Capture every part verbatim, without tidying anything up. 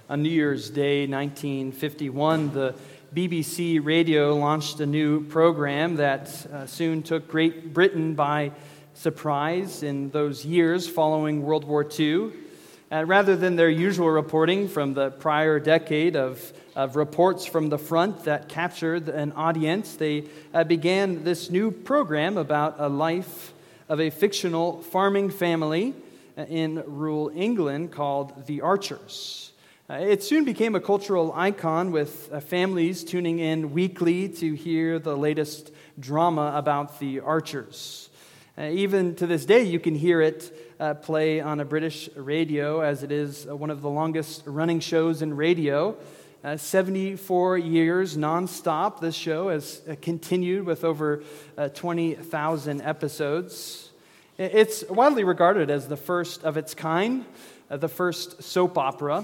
On New Year's Day, nineteen fifty-one, the B B C Radio launched a new program that uh, soon took Great Britain by surprise in those years following World War Two. Uh, rather than their usual reporting from the prior decade of, of reports from the front that captured an audience, they uh, began this new program about a life of a fictional farming family in rural England called The Archers. Uh, it soon became a cultural icon, with uh, families tuning in weekly to hear the latest drama about the Archers. Uh, even to this day, you can hear it uh, play on a British radio, as it is uh, one of the longest running shows in radio. Uh, seventy-four years nonstop, this show has uh, continued with over uh, twenty thousand episodes. It's widely regarded as the first of its kind, uh, the first soap opera.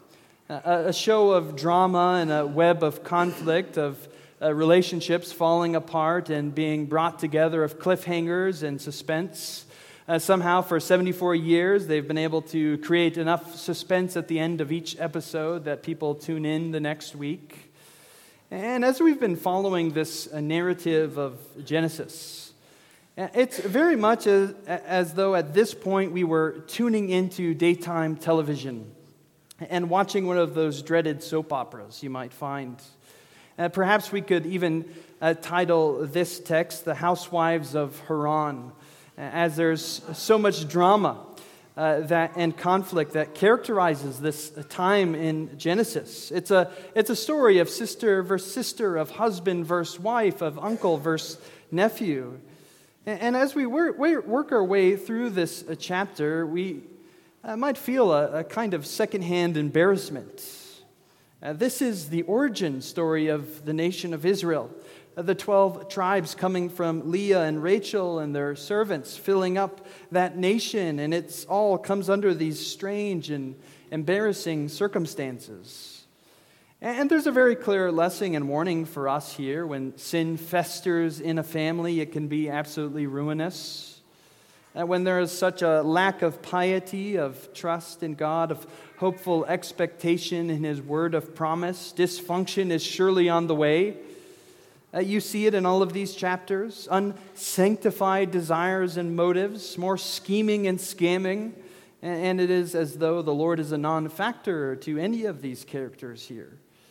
A show of drama and a web of conflict, of uh, relationships falling apart and being brought together, of cliffhangers and suspense. Uh, somehow, for seventy-four years, they've been able to create enough suspense at the end of each episode that people tune in the next week. And as we've been following this uh, narrative of Genesis, it's very much as, as though at this point we were tuning into daytime television and watching one of those dreaded soap operas you might find. Uh, perhaps we could even uh, title this text, The Housewives of Haran, as there's so much drama uh, that and conflict that characterizes this time in Genesis. It's a, it's a story of sister versus sister, of husband versus wife, of uncle versus nephew. And, and as we work, work our way through this uh, chapter, we I might feel a, a kind of secondhand embarrassment. Uh, this is the origin story of the nation of Israel. Uh, the twelve tribes coming from Leah and Rachel and their servants filling up that nation, and it's all comes under these strange and embarrassing circumstances. And there's a very clear lesson and warning for us here. When sin festers in a family, it can be absolutely ruinous. And when there is such a lack of piety, of trust in God, of hopeful expectation in His word of promise, dysfunction is surely on the way. Uh, you see it in all of these chapters. Unsanctified desires and motives, more scheming and scamming. And it is as though the Lord is a non-factor to any of these characters here.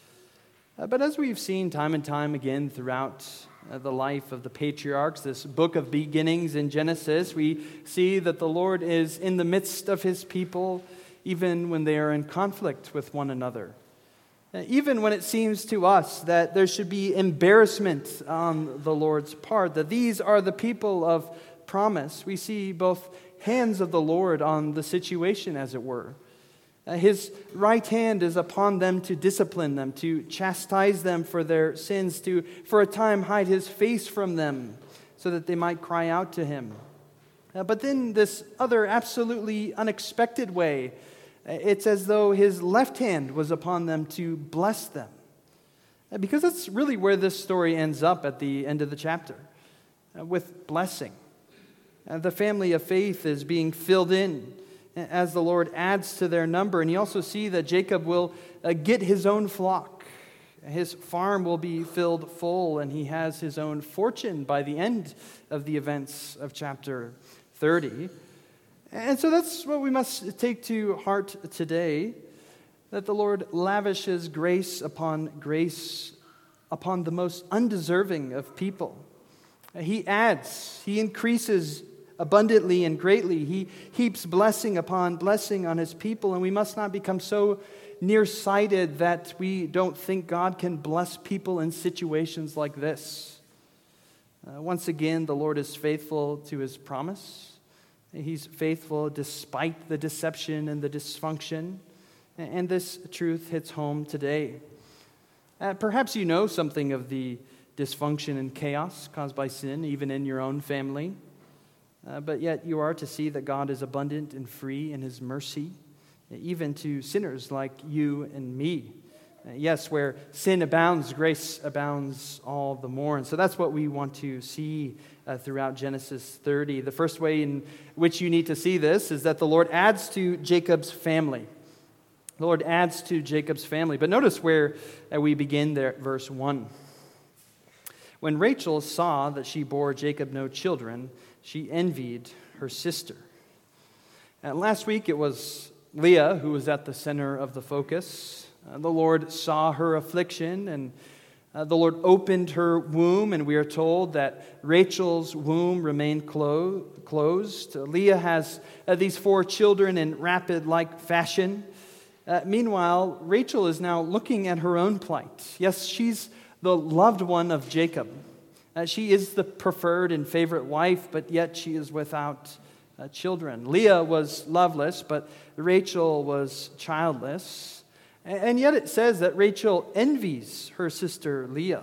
Uh, but as we've seen time and time again throughout Uh, the life of the patriarchs, this book of beginnings in Genesis, we see that the Lord is in the midst of His people, even when they are in conflict with one another. Uh, even when it seems to us that there should be embarrassment on the Lord's part, that these are the people of promise, we see both hands of the Lord on the situation, as it were. Uh, his right hand is upon them to discipline them, to chastise them for their sins, to, for a time, hide His face from them so that they might cry out to Him. Uh, but then this other absolutely unexpected way, uh, it's as though His left hand was upon them to bless them. Uh, because that's really where this story ends up at the end of the chapter, uh, with blessing. Uh, the family of faith is being filled in as the Lord adds to their number. And you also see that Jacob will uh, get his own flock. His farm will be filled full, and he has his own fortune by the end of the events of chapter thirty. And so that's what we must take to heart today, that the Lord lavishes grace upon grace upon the most undeserving of people. He adds, He increases abundantly and greatly. He heaps blessing upon blessing on His people, and we must not become so nearsighted that we don't think God can bless people in situations like this. Uh, once again, the Lord is faithful to His promise. He's faithful despite the deception and the dysfunction, and this truth hits home today. Uh, perhaps you know something of the dysfunction and chaos caused by sin, even in your own family. Uh, but yet you are to see that God is abundant and free in His mercy, even to sinners like you and me. Uh, yes, where sin abounds, grace abounds all the more. And so that's what we want to see uh, throughout Genesis thirty. The first way in which you need to see this is that the Lord adds to Jacob's family. The Lord adds to Jacob's family. But notice where uh, we begin there at verse one. When Rachel saw that she bore Jacob no children, she envied her sister. And last week it was Leah who was at the center of the focus. Uh, the Lord saw her affliction, and uh, the Lord opened her womb, and we are told that Rachel's womb remained clo- closed. Uh, Leah has uh, these four children in rapid-like fashion. Uh, meanwhile, Rachel is now looking at her own plight. Yes, she's the loved one of Jacob. Uh, she is the preferred and favorite wife, but yet she is without uh, children. Leah was loveless, but Rachel was childless. And, and yet it says that Rachel envies her sister Leah.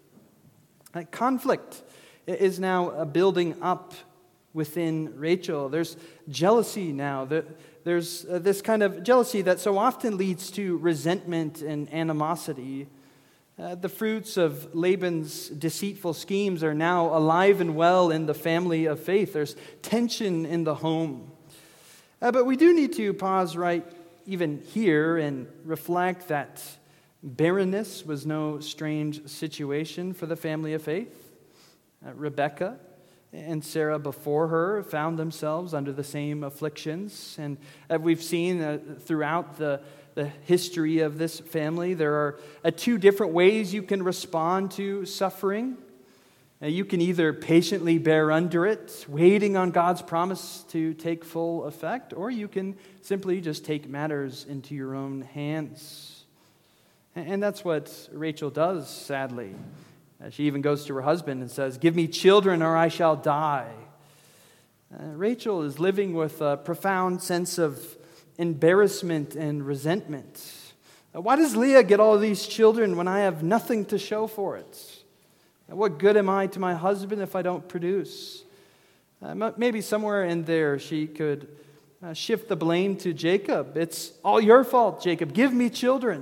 Uh, conflict is now uh, building up within Rachel. There's jealousy now. There, There's uh, this kind of jealousy that so often leads to resentment and animosity. Uh, the fruits of Laban's deceitful schemes are now alive and well in the family of faith. There's tension in the home. Uh, but we do need to pause right even here and reflect that barrenness was no strange situation for the family of faith. Uh, Rebekah and Sarah before her found themselves under the same afflictions. And as we've seen uh, throughout the, the history of this family, there are uh, two different ways you can respond to suffering. Uh, you can either patiently bear under it, waiting on God's promise to take full effect, or you can simply just take matters into your own hands. And, and that's what Rachel does, sadly. Uh, she even goes to her husband and says, "Give me children or I shall die." Uh, Rachel is living with a profound sense of embarrassment and resentment. Uh, why does Leah get all these children when I have nothing to show for it? Uh, what good am I to my husband if I don't produce? Uh, maybe somewhere in there she could uh, shift the blame to Jacob. It's all your fault, Jacob. Give me children.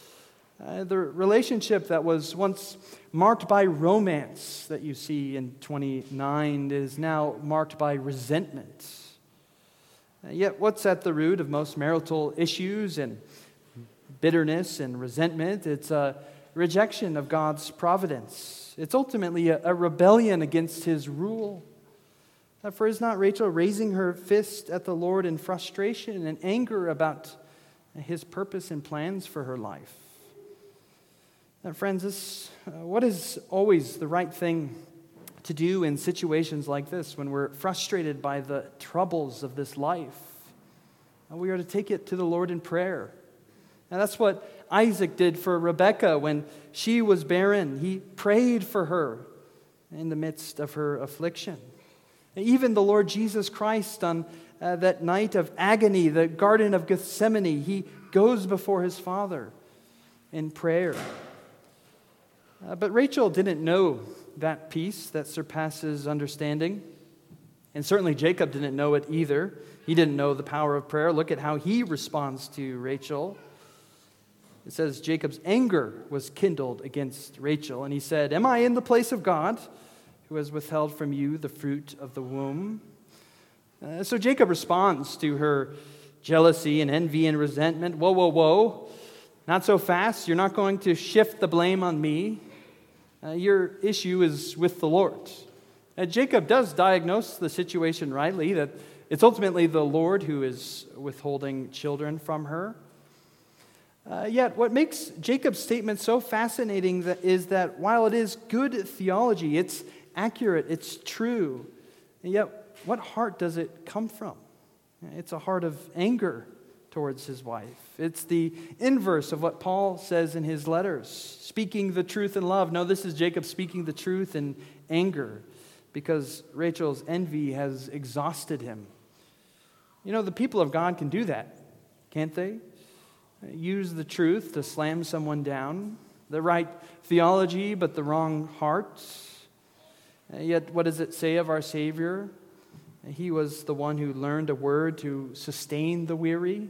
Uh, the relationship that was once marked by romance that you see in twenty-nine is now marked by resentment. Uh, yet what's at the root of most marital issues and bitterness and resentment? It's a rejection of God's providence. It's ultimately a, a rebellion against His rule. Uh, for is not Rachel raising her fist at the Lord in frustration and anger about His purpose and plans for her life? Now, friends, this, uh, what is always the right thing to do in situations like this when we're frustrated by the troubles of this life? Uh, we are to take it to the Lord in prayer. And that's what Isaac did for Rebekah when she was barren. He prayed for her in the midst of her affliction. And even the Lord Jesus Christ on uh, that night of agony, the Garden of Gethsemane, He goes before His Father in prayer. Uh, but Rachel didn't know that peace that surpasses understanding. And certainly Jacob didn't know it either. He didn't know the power of prayer. Look at how he responds to Rachel. It says, Jacob's anger was kindled against Rachel, and he said, "Am I in the place of God, who has withheld from you the fruit of the womb?" Uh, so Jacob responds to her jealousy and envy and resentment. Whoa, whoa, whoa. Not so fast. You're not going to shift the blame on me. Uh, your issue is with the Lord. Uh, Jacob does diagnose the situation rightly, that it's ultimately the Lord who is withholding children from her. Uh, yet what makes Jacob's statement so fascinating that is that while it is good theology, it's accurate, it's true, and yet what heart does it come from? It's a heart of anger towards his wife. It's the inverse of what Paul says in his letters, speaking the truth in love. No, this is Jacob speaking the truth in anger, because Rachel's envy has exhausted him. You know, the people of God can do that, can't they? Use the truth to slam someone down, the right theology but the wrong heart. Yet what does it say of our Savior? He was the one who learned a word to sustain the weary.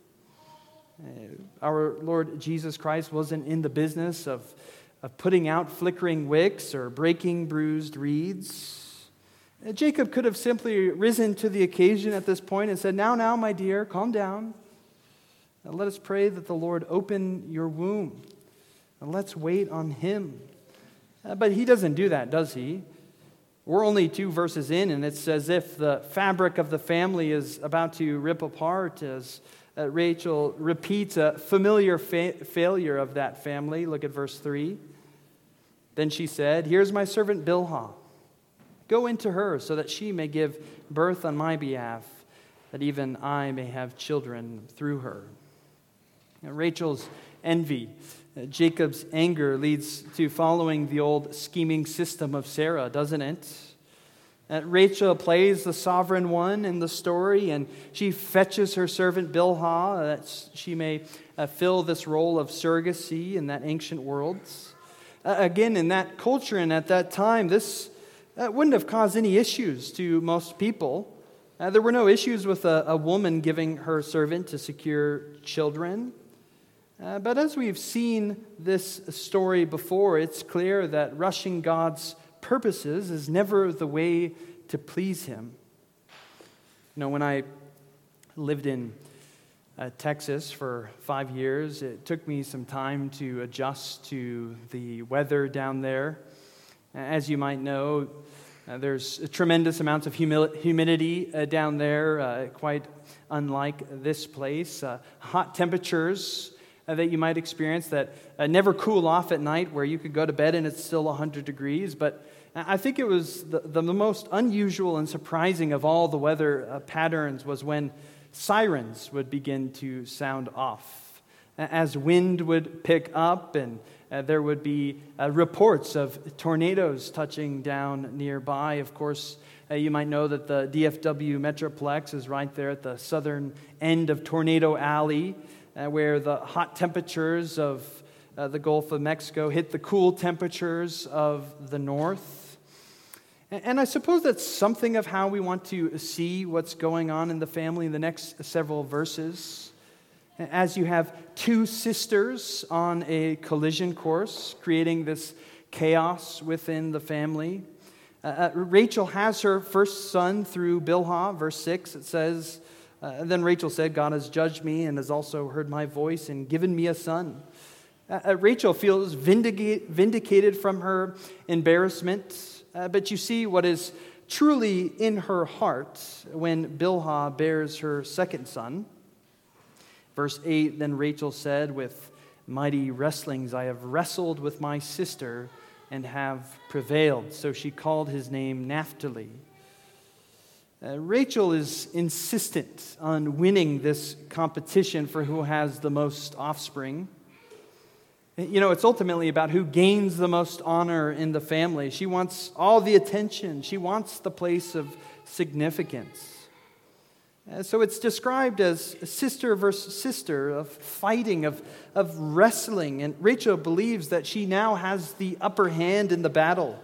Our Lord Jesus Christ wasn't in the business of, of putting out flickering wicks or breaking bruised reeds. Jacob could have simply risen to the occasion at this point and said, now, now, my dear, calm down. Uh, let us pray that the Lord open your womb. And let's wait on him. Uh, but he doesn't do that, does he? We're only two verses in, and it's as if the fabric of the family is about to rip apart as uh, Rachel repeats a familiar fa- failure of that family. Look at verse three. Then she said, "Here's my servant Bilhah. Go into her so that she may give birth on my behalf, that even I may have children through her." Now, Rachel's envy, uh, Jacob's anger leads to following the old scheming system of Sarah, doesn't it? Uh, Rachel plays the sovereign one in the story, and she fetches her servant Bilhah that she may uh, fill this role of surrogacy in that ancient world. Uh, again, in that culture and at that time, this uh, wouldn't have caused any issues to most people. Uh, there were no issues with a, a woman giving her servant to secure children. Uh, but as we've seen this story before, it's clear that rushing God's purposes is never the way to please him. You know, when I lived in uh, Texas for five years, it took me some time to adjust to the weather down there. As you might know, uh, there's a tremendous amounts of humi- humidity uh, down there, uh, quite unlike this place. Uh, hot temperatures Uh, that you might experience that uh, never cool off at night, where you could go to bed and it's still one hundred degrees. But I think it was the, the most unusual and surprising of all the weather uh, patterns was when sirens would begin to sound off. As wind would pick up, and uh, there would be uh, reports of tornadoes touching down nearby. Of course, uh, you might know that the D F W Metroplex is right there at the southern end of Tornado Alley, Uh, where the hot temperatures of uh, the Gulf of Mexico hit the cool temperatures of the north. And, and I suppose that's something of how we want to see what's going on in the family in the next several verses. As you have two sisters on a collision course, creating this chaos within the family. Uh, uh, Rachel has her first son through Bilhah. Verse six, it says, Uh, then Rachel said, "God has judged me and has also heard my voice and given me a son." Uh, uh, Rachel feels vindicate, vindicated from her embarrassment, uh, but you see what is truly in her heart when Bilhah bears her second son. Verse eight, then Rachel said, "With mighty wrestlings I have wrestled with my sister and have prevailed." So she called his name Naphtali. Uh, Rachel is insistent on winning this competition for who has the most offspring. You know, it's ultimately about who gains the most honor in the family. She wants all the attention. She wants the place of significance. Uh, so it's described as sister versus sister, of fighting, of, of wrestling. And Rachel believes that she now has the upper hand in the battle.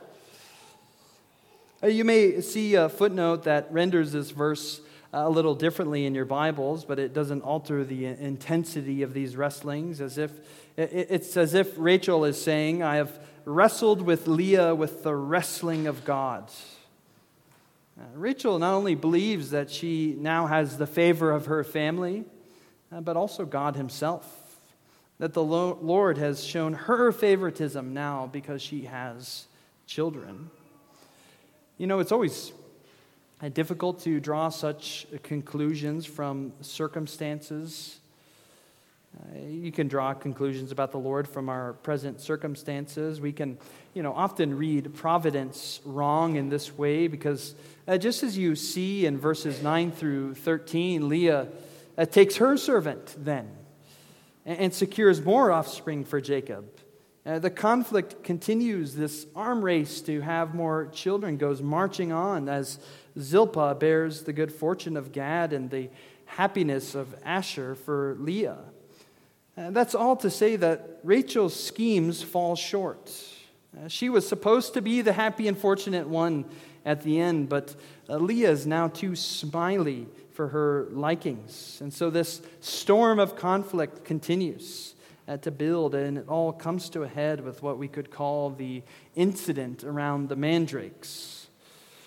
You may see a footnote that renders this verse a little differently in your Bibles, but it doesn't alter the intensity of these wrestlings. As if it's as if Rachel is saying, "I have wrestled with Leah with the wrestling of God." Rachel not only believes that she now has the favor of her family, but also God himself. That the Lord has shown her favoritism now because she has children. You know, it's always difficult to draw such conclusions from circumstances. Uh, you can draw conclusions about the Lord from our present circumstances. We can, you know, often read providence wrong in this way because uh, just as you see in verses nine through thirteen, Leah uh, takes her servant then and, and secures more offspring for Jacob. Uh, the conflict continues. This arm race to have more children goes marching on as Zilpah bears the good fortune of Gad and the happiness of Asher for Leah. Uh, that's all to say that Rachel's schemes fall short. Uh, she was supposed to be the happy and fortunate one at the end, but uh, Leah is now too smiley for her likings. And so this storm of conflict continues Uh, to build, and it all comes to a head with what we could call the incident around the mandrakes.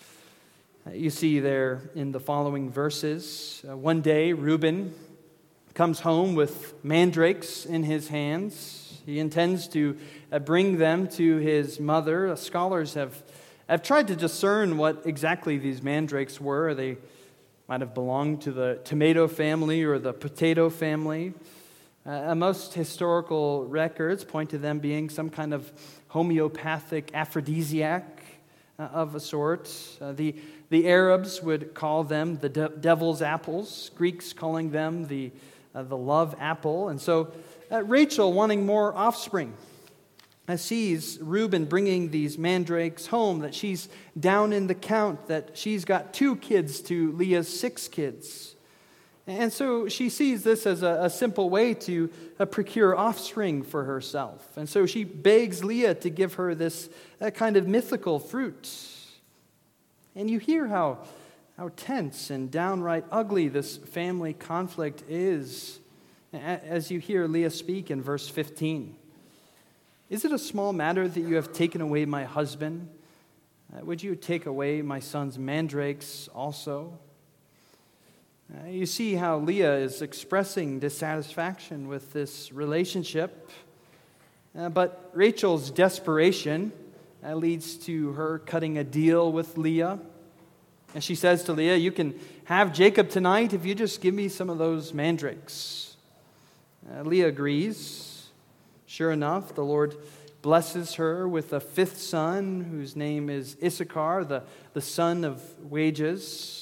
Uh, you see there in the following verses, uh, one day Reuben comes home with mandrakes in his hands. He intends to uh, bring them to his mother. Uh, scholars have, have tried to discern what exactly these mandrakes were. They might have belonged to the tomato family or the potato family. Uh, most historical records point to them being some kind of homeopathic aphrodisiac uh, of a sort. Uh, the, the Arabs would call them the de- devil's apples, Greeks calling them the, uh, the love apple. And so uh, Rachel, wanting more offspring, uh, sees Reuben bringing these mandrakes home, that she's down in the count, that she's got two kids to Leah's six kids. And so she sees this as a, a simple way to uh, procure offspring for herself. And so she begs Leah to give her this uh, kind of mythical fruit. And you hear how, how tense and downright ugly this family conflict is as you hear Leah speak in verse fifteen. Is it a small matter that you have taken away my husband? Uh, would you take away my son's mandrakes also? Uh, you see how Leah is expressing dissatisfaction with this relationship. Uh, but Rachel's desperation uh, leads to her cutting a deal with Leah. And she says to Leah, you can have Jacob tonight if you just give me some of those mandrakes. Uh, Leah agrees. Sure enough, the Lord blesses her with a fifth son whose name is Issachar, the, the son of wages.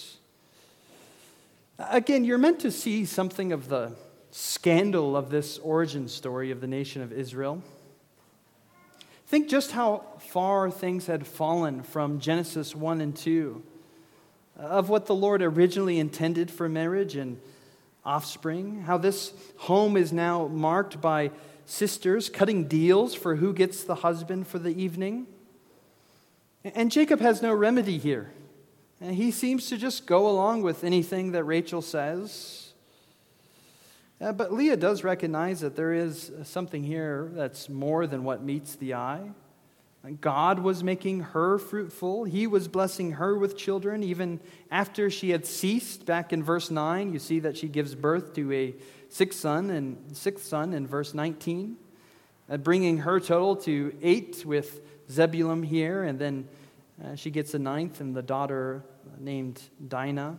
Again, you're meant to see something of the scandal of this origin story of the nation of Israel. Think just how far things had fallen from Genesis one and two, of what the Lord originally intended for marriage and offspring, how this home is now marked by sisters cutting deals for who gets the husband for the evening. And Jacob has no remedy here. And he seems to just go along with anything that Rachel says. Uh, but Leah does recognize that there is something here that's more than what meets the eye. God was making her fruitful. He was blessing her with children even after she had ceased. Back in verse nine, you see that she gives birth to a sixth son and sixth son in verse nineteen, uh, bringing her total to eight with Zebulun here, and then uh, she gets a ninth and the daughter named Dinah.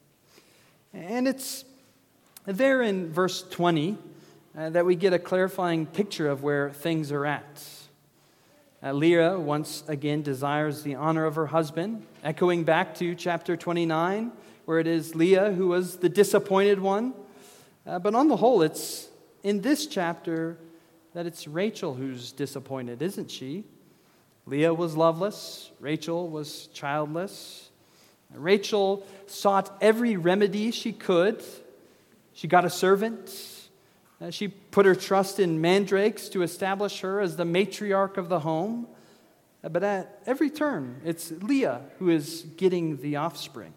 And it's there in verse twenty uh, that we get a clarifying picture of where things are at. Uh, Leah once again desires the honor of her husband, echoing back to chapter twenty-nine, where it is Leah who was the disappointed one. Uh, but on the whole, it's in this chapter that it's Rachel who's disappointed, isn't she? Leah was loveless. Rachel was childless. Rachel sought every remedy she could. She got a servant. Uh, she put her trust in mandrakes to establish her as the matriarch of the home. Uh, but at every turn, it's Leah who is getting the offspring.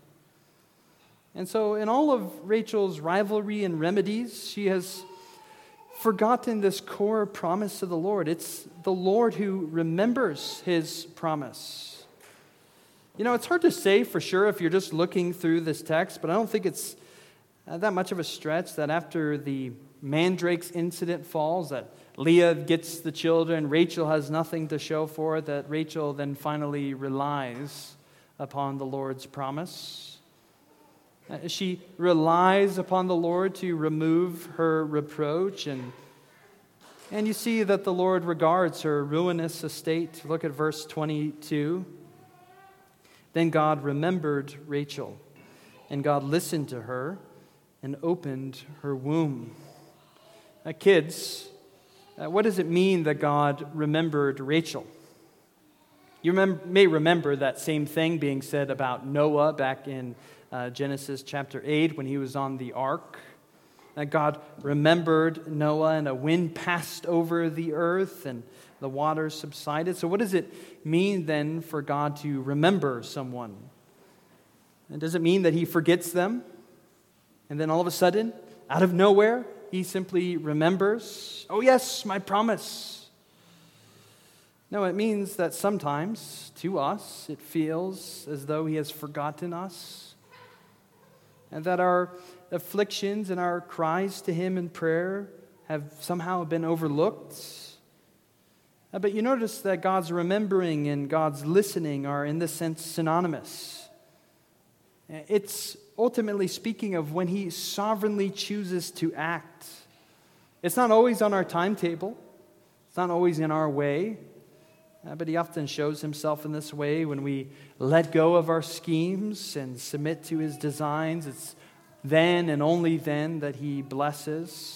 And so in all of Rachel's rivalry and remedies, she has forgotten this core promise of the Lord. It's the Lord who remembers his promise. You know, it's hard to say for sure if you're just looking through this text, but I don't think it's uh, that much of a stretch that after the mandrakes incident falls, that Leah gets the children, Rachel has nothing to show for it, that Rachel then finally relies upon the Lord's promise. Uh, she relies upon the Lord to remove her reproach, and, and you see that the Lord regards her ruinous estate. Look at verse twenty-two. Then God remembered Rachel, and God listened to her and opened her womb. Uh, kids, uh, what does it mean that God remembered Rachel? You remember, may remember that same thing being said about Noah back in uh, Genesis chapter eight when he was on the ark. That God remembered Noah and a wind passed over the earth and the waters subsided. So what does it mean then for God to remember someone? And does it mean that he forgets them? And then all of a sudden, out of nowhere, he simply remembers, oh yes, my promise. No, it means that sometimes, to us, it feels as though he has forgotten us. And that our afflictions and our cries to Him in prayer have somehow been overlooked. Uh, But you notice that God's remembering and God's listening are, in this sense, synonymous. It's ultimately speaking of when He sovereignly chooses to act. It's not always on our timetable. It's not always in our way. Uh, But He often shows Himself in this way when we let go of our schemes and submit to His designs. It's then and only then that He blesses.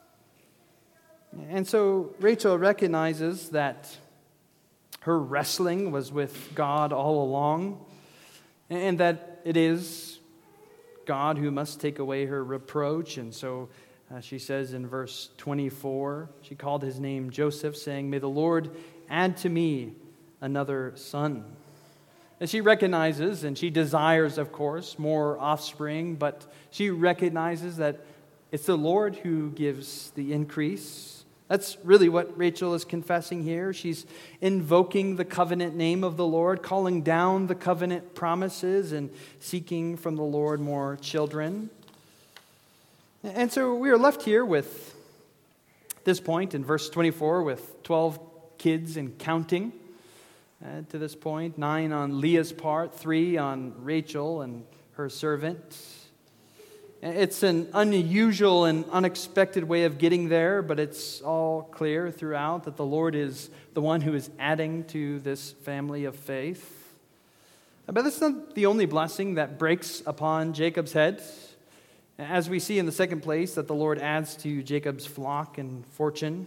And so Rachel recognizes that her wrestling was with God all along, and that it is God who must take away her reproach. And so uh, she says in verse twenty-four, she called his name Joseph, saying, "May the Lord add to me another son." And she recognizes, and she desires, of course, more offspring, but she recognizes that it's the Lord who gives the increase. That's really what Rachel is confessing here. She's invoking the covenant name of the Lord, calling down the covenant promises, and seeking from the Lord more children. And so we are left here with this point in verse twenty-four with twelve kids and counting. Uh, to this point, nine on Leah's part, three on Rachel and her servant. It's an unusual and unexpected way of getting there, but it's all clear throughout that the Lord is the one who is adding to this family of faith. But that's not the only blessing that breaks upon Jacob's head. As we see in the second place, that the Lord adds to Jacob's flock and fortune.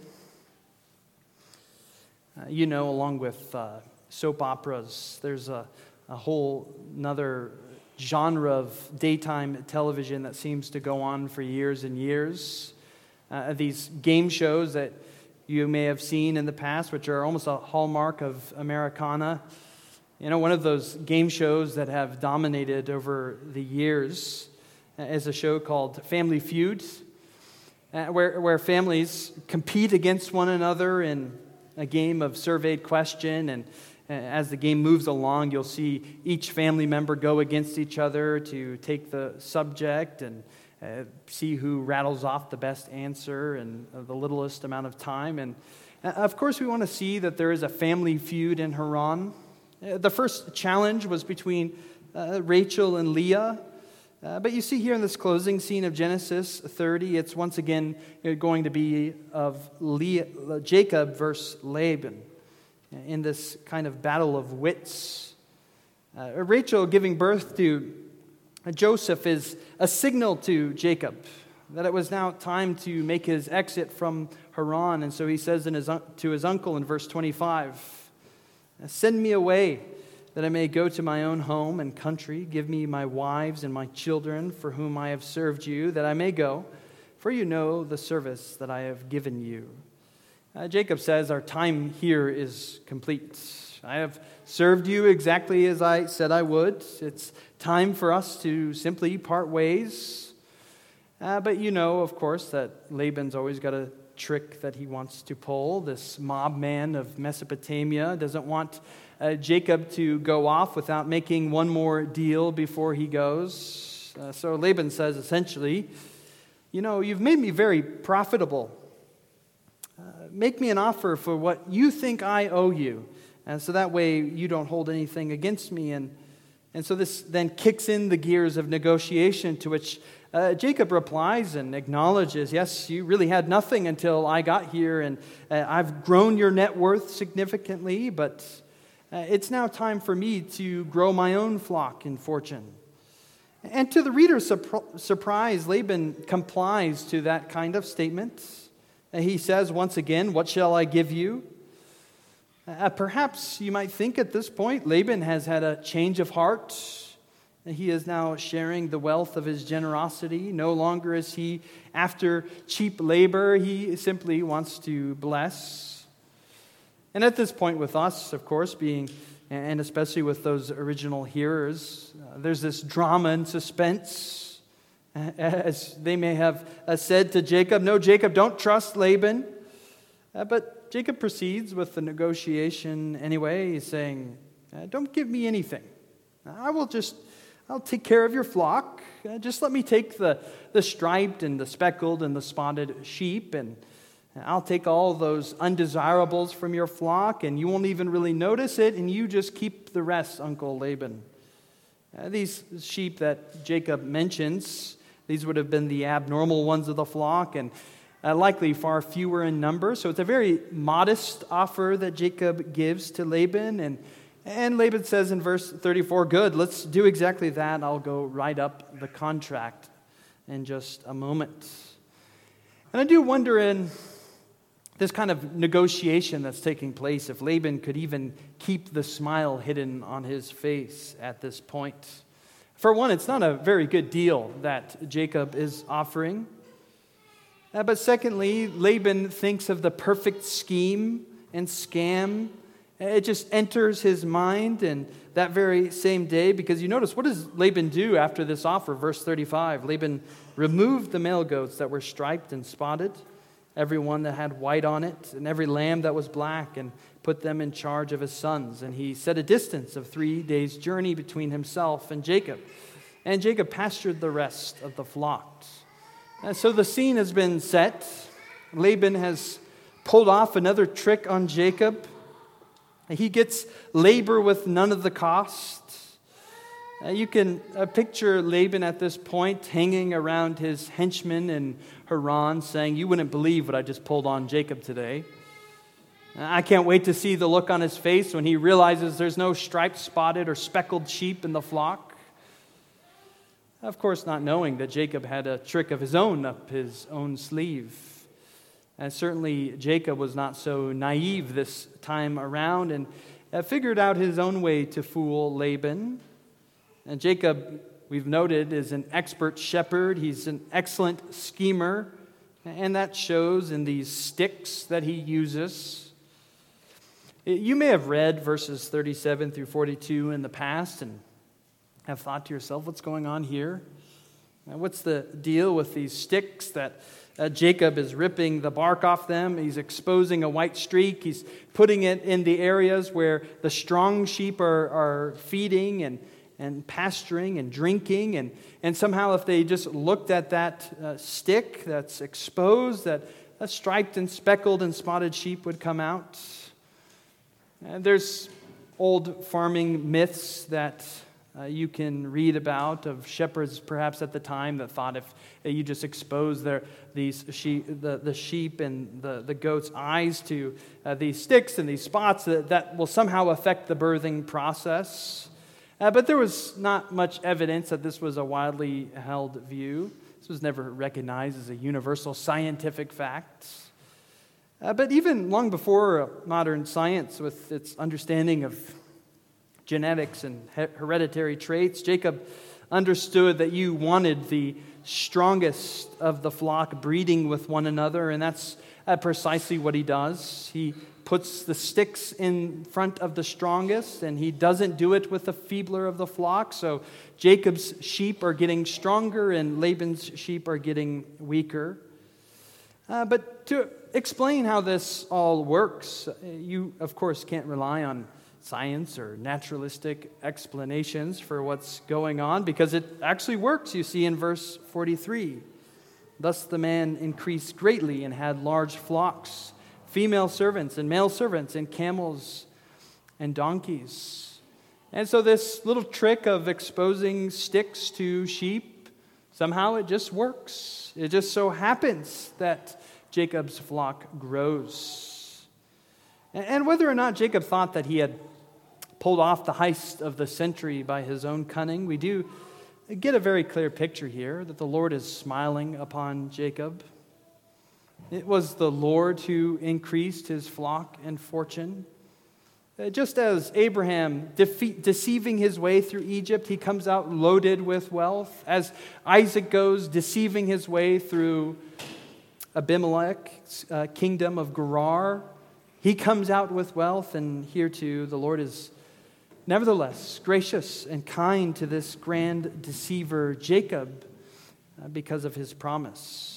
Uh, you know, along with uh, soap operas, there's a, a whole another genre of daytime television that seems to go on for years and years. Uh, these game shows that you may have seen in the past, which are almost a hallmark of Americana. You know, one of those game shows that have dominated over the years is a show called Family Feud, uh, where, where families compete against one another in a game of surveyed question. And as the game moves along, you'll see each family member go against each other to take the subject and uh, see who rattles off the best answer in the littlest amount of time. And uh, of course, we want to see that there is a family feud in Haran. Uh, the first challenge was between uh, Rachel and Leah. Uh, but you see here in this closing scene of Genesis thirty, it's once again going to be of Leah, Jacob versus Laban, in this kind of battle of wits. Uh, Rachel giving birth to Joseph is a signal to Jacob that it was now time to make his exit from Haran. And so he says in his, to his uncle in verse twenty-five, "Send me away that I may go to my own home and country. Give me my wives and my children for whom I have served you, that I may go, for you know the service that I have given you." Uh, Jacob says, our time here is complete. I have served you exactly as I said I would. It's time for us to simply part ways. Uh, but you know, of course, that Laban's always got a trick that he wants to pull. This mob man of Mesopotamia doesn't want uh, Jacob to go off without making one more deal before he goes. Uh, so Laban says, essentially, you know, you've made me very profitable. Uh, make me an offer for what you think I owe you. And so that way you don't hold anything against me. And, and so this then kicks in the gears of negotiation, to which uh, Jacob replies and acknowledges, yes, you really had nothing until I got here, and uh, I've grown your net worth significantly, but uh, it's now time for me to grow my own flock and fortune. And to the reader's surp- surprise, Laban complies to that kind of statement. He says once again, "What shall I give you?" Uh, perhaps you might think at this point Laban has had a change of heart. He is now sharing the wealth of his generosity. No longer is he after cheap labor. He simply wants to bless. And at this point with us, of course, being, and especially with those original hearers, uh, there's this drama and suspense. As they may have said to Jacob, "No, Jacob, don't trust Laban." Uh, but Jacob proceeds with the negotiation anyway. He's saying, "Don't give me anything. I will just I'll take care of your flock. Uh, just let me take the, the striped and the speckled and the spotted sheep, and I'll take all those undesirables from your flock, and you won't even really notice it, and you just keep the rest, Uncle Laban. Uh, these sheep that Jacob mentions, these would have been the abnormal ones of the flock, and uh, likely far fewer in number. So it's a very modest offer that Jacob gives to Laban. And, and Laban says in verse thirty-four, good, let's do exactly that. I'll go write up the contract in just a moment. And I do wonder in this kind of negotiation that's taking place, if Laban could even keep the smile hidden on his face at this point. For one, it's not a very good deal that Jacob is offering. Uh, but secondly, Laban thinks of the perfect scheme and scam. It just enters his mind, and that very same day, because you notice, what does Laban do after this offer? Verse thirty-five, Laban removed the male goats that were striped and spotted, every one that had white on it, and every lamb that was black, and put them in charge of his sons. And he set a distance of three days' journey between himself and Jacob. And Jacob pastured the rest of the flocks. And so the scene has been set. Laban has pulled off another trick on Jacob. He gets labor with none of the cost. Uh, you can uh, picture Laban at this point hanging around his henchmen in Haran saying, you wouldn't believe what I just pulled on Jacob today. I can't wait to see the look on his face when he realizes there's no striped, spotted, or speckled sheep in the flock. Of course, not knowing that Jacob had a trick of his own up his own sleeve. And certainly Jacob was not so naive this time around and uh, figured out his own way to fool Laban. And Jacob, we've noted, is an expert shepherd. He's an excellent schemer, and that shows in these sticks that he uses. You may have read verses thirty-seven through forty-two in the past and have thought to yourself, what's going on here? What's the deal with these sticks that uh, Jacob is ripping the bark off them? He's exposing a white streak. He's putting it in the areas where the strong sheep are, are feeding and and pasturing and drinking, and, and somehow if they just looked at that uh, stick that's exposed, that a striped and speckled and spotted sheep would come out. And there's old farming myths that uh, you can read about of shepherds perhaps at the time that thought if uh, you just expose their these sheep, the, the sheep and the, the goats' eyes to uh, these sticks and these spots, that, that will somehow affect the birthing process. Uh, but there was not much evidence that this was a widely held view. This was never recognized as a universal scientific fact. Uh, but even long before modern science, with its understanding of genetics and he- hereditary traits, Jacob understood that you wanted the strongest of the flock breeding with one another, and that's uh, precisely what he does. He puts the sticks in front of the strongest, and he doesn't do it with the feebler of the flock. So Jacob's sheep are getting stronger, and Laban's sheep are getting weaker. Uh, but to explain how this all works, you, of course, can't rely on science or naturalistic explanations for what's going on, because it actually works. You see in verse forty-three, thus the man increased greatly and had large flocks, female servants and male servants, and camels and donkeys. And so this little trick of exposing sticks to sheep, somehow it just works. It just so happens that Jacob's flock grows. And whether or not Jacob thought that he had pulled off the heist of the century by his own cunning, we do get a very clear picture here that the Lord is smiling upon Jacob. It was the Lord who increased his flock and fortune. Just as Abraham, defe- deceiving his way through Egypt, he comes out loaded with wealth. As Isaac goes, deceiving his way through Abimelech's uh, kingdom of Gerar, he comes out with wealth. And here too, the Lord is nevertheless gracious and kind to this grand deceiver Jacob uh, because of his promise.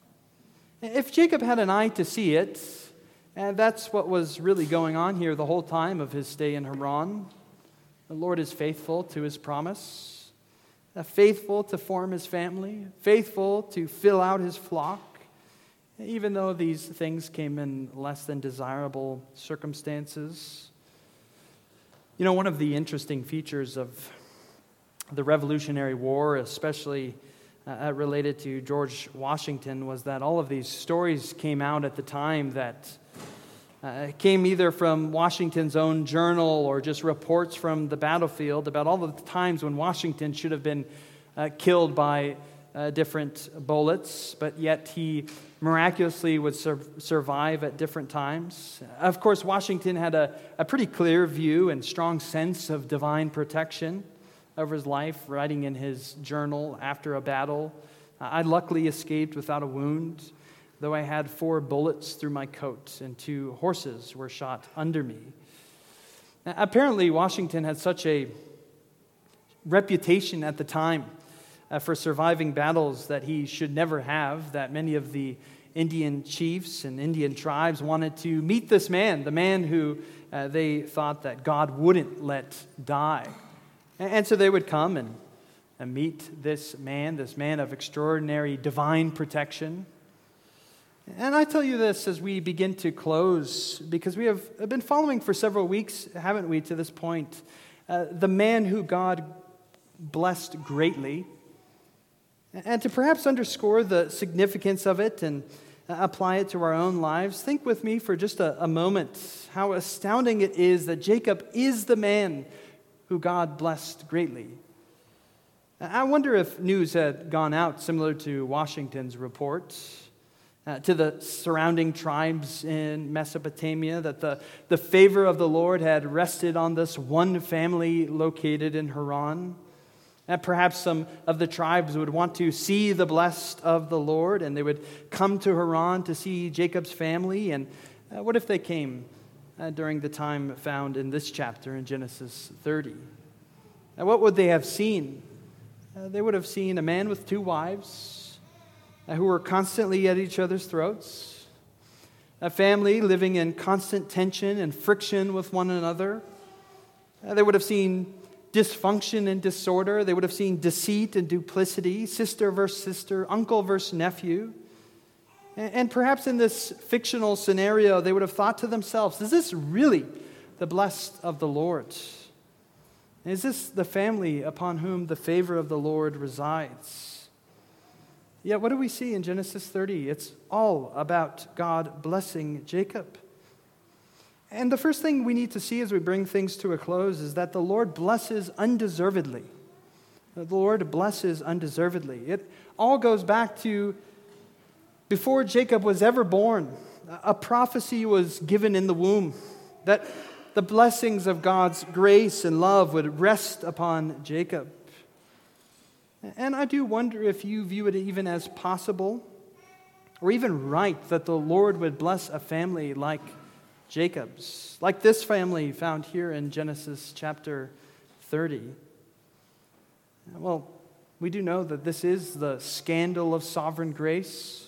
If Jacob had an eye to see it, and that's what was really going on here the whole time of his stay in Haran, the Lord is faithful to his promise. uh, faithful to form his family, faithful to fill out his flock, even though these things came in less than desirable circumstances. You know, one of the interesting features of the Revolutionary War, especially uh, related to George Washington, was that all of these stories came out at the time that uh, came either from Washington's own journal or just reports from the battlefield about all the times when Washington should have been uh, killed by uh, different bullets, but yet he miraculously would sur- survive at different times. Of course, Washington had a, a pretty clear view and strong sense of divine protection over his life, writing in his journal after a battle, "I luckily escaped without a wound, though I had four bullets through my coat and two horses were shot under me." Apparently, Washington had such a reputation at the time Uh, for surviving battles that he should never have, that many of the Indian chiefs and Indian tribes wanted to meet this man, the man who uh, they thought that God wouldn't let die. And, and so they would come and, and meet this man, this man of extraordinary divine protection. And I tell you this as we begin to close, because we have been following for several weeks, haven't we, to this point, uh, the man who God blessed greatly. And to perhaps underscore the significance of it and apply it to our own lives, think with me for just a, a moment how astounding it is that Jacob is the man who God blessed greatly. I wonder if news had gone out similar to Washington's report uh, to the surrounding tribes in Mesopotamia, that the, the favor of the Lord had rested on this one family located in Haran. And perhaps some of the tribes would want to see the blessed of the Lord, and they would come to Haran to see Jacob's family. And uh, what if they came uh, during the time found in this chapter in Genesis thirty? Now, what would they have seen? Uh, they would have seen a man with two wives uh, who were constantly at each other's throats, a family living in constant tension and friction with one another. Uh, they would have seen dysfunction and disorder. They would have seen deceit and duplicity, sister versus sister, uncle versus nephew. And perhaps in this fictional scenario, they would have thought to themselves, is this really the blessed of the Lord? Is this the family upon whom the favor of the Lord resides? Yet what do we see in Genesis thirty? It's all about God blessing Jacob. And the first thing we need to see as we bring things to a close is that the Lord blesses undeservedly. The Lord blesses undeservedly. It all goes back to before Jacob was ever born. A prophecy was given in the womb that the blessings of God's grace and love would rest upon Jacob. And I do wonder if you view it even as possible or even right that the Lord would bless a family like Jacob's, like this family found here in Genesis chapter thirty. Well, we do know that this is the scandal of sovereign grace,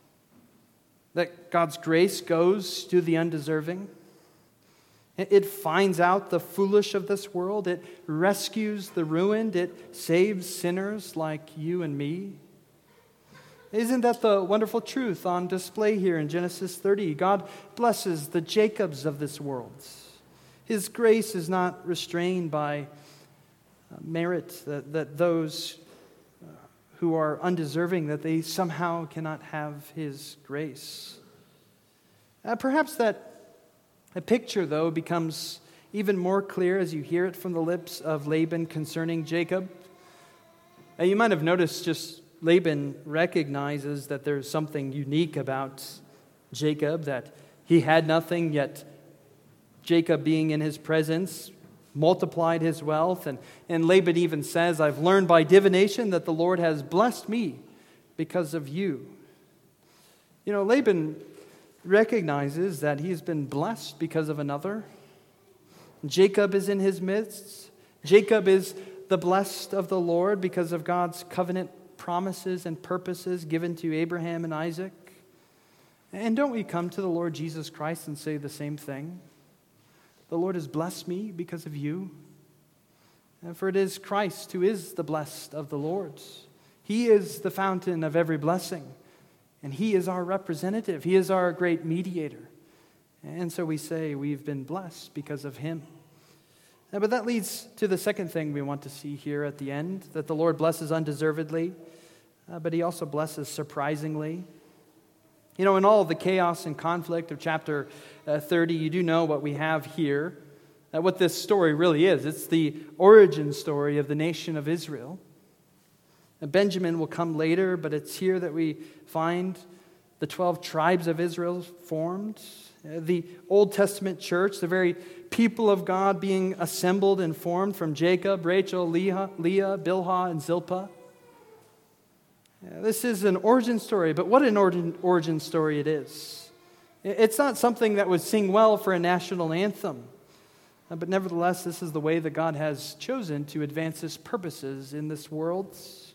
that God's grace goes to the undeserving. It finds out the foolish of this world. It rescues the ruined. It saves sinners like you and me. Isn't that the wonderful truth on display here in Genesis thirty? God blesses the Jacobs of this world. His grace is not restrained by merit, that, that those who are undeserving, that they somehow cannot have His grace. Uh, perhaps that a picture, though, becomes even more clear as you hear it from the lips of Laban concerning Jacob. Uh, you might have noticed just Laban recognizes that there's something unique about Jacob, that he had nothing, yet Jacob, being in his presence, multiplied his wealth. And, and Laban even says, I've learned by divination that the Lord has blessed me because of you. You know, Laban recognizes that he has been blessed because of another. Jacob is in his midst. Jacob is the blessed of the Lord because of God's covenant promises and purposes given to Abraham and Isaac. And don't we come to the Lord Jesus Christ and say the same thing? The Lord has blessed me because of you. Uh, For it is Christ who is the blessed of the Lord. He is the fountain of every blessing, and He is our representative. He is our great mediator. And so we say we've been blessed because of Him. Uh, But that leads to the second thing we want to see here at the end, that the Lord blesses undeservedly, uh, but He also blesses surprisingly. You know, in all of the chaos and conflict of chapter uh, thirty, you do know what we have here, uh, what this story really is. It's the origin story of the nation of Israel. Uh, Benjamin will come later, but it's here that we find the twelve tribes of Israel formed, uh, the Old Testament church, the very people of God being assembled and formed from Jacob, Rachel, Leah, Leah Bilhah, and Zilpah. Yeah, this is an origin story, but what an origin, origin story it is. It's not something that would sing well for a national anthem, uh, but nevertheless, this is the way that God has chosen to advance His purposes in this world.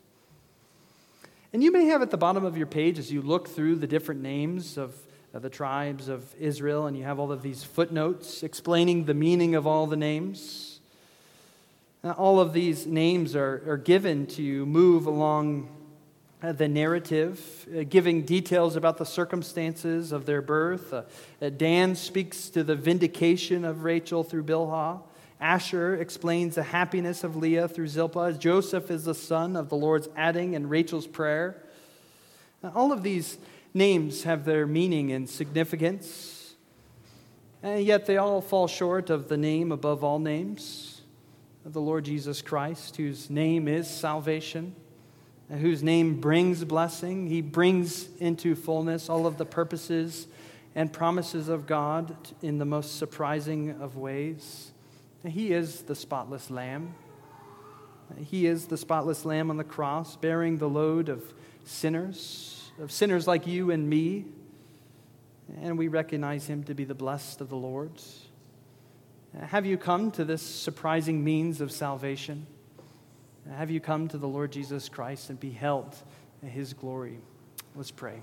And you may have at the bottom of your page, as you look through the different names of uh, the tribes of Israel, and you have all of these footnotes explaining the meaning of all the names. Now, all of these names are, are given to move along Uh, the narrative, uh, giving details about the circumstances of their birth. Uh, uh, Dan speaks to the vindication of Rachel through Bilhah. Asher explains the happiness of Leah through Zilpah. Joseph is the son of the Lord's adding and Rachel's prayer. Now, all of these names have their meaning and significance, and yet they all fall short of the name above all names, of the Lord Jesus Christ, whose name is salvation, whose name brings blessing. He brings into fullness all of the purposes and promises of God in the most surprising of ways. He is the spotless Lamb. He is the spotless Lamb on the cross, bearing the load of sinners, of sinners like you and me. And we recognize Him to be the blessed of the Lord. Have you come to this surprising means of salvation? Have you come to the Lord Jesus Christ and beheld His glory? Let's pray.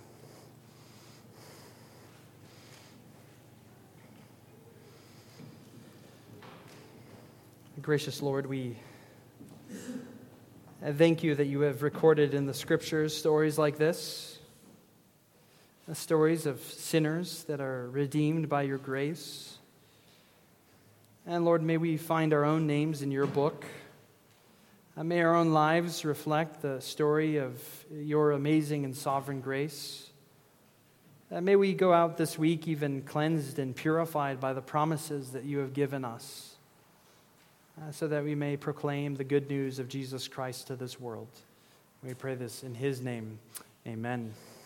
Gracious Lord, we thank You that You have recorded in the Scriptures stories like this, stories of sinners that are redeemed by Your grace. And Lord, may we find our own names in Your book. Uh, may our own lives reflect the story of Your amazing and sovereign grace. Uh, may we go out this week even cleansed and purified by the promises that You have given us, uh, so that we may proclaim the good news of Jesus Christ to this world. We pray this in His name. Amen.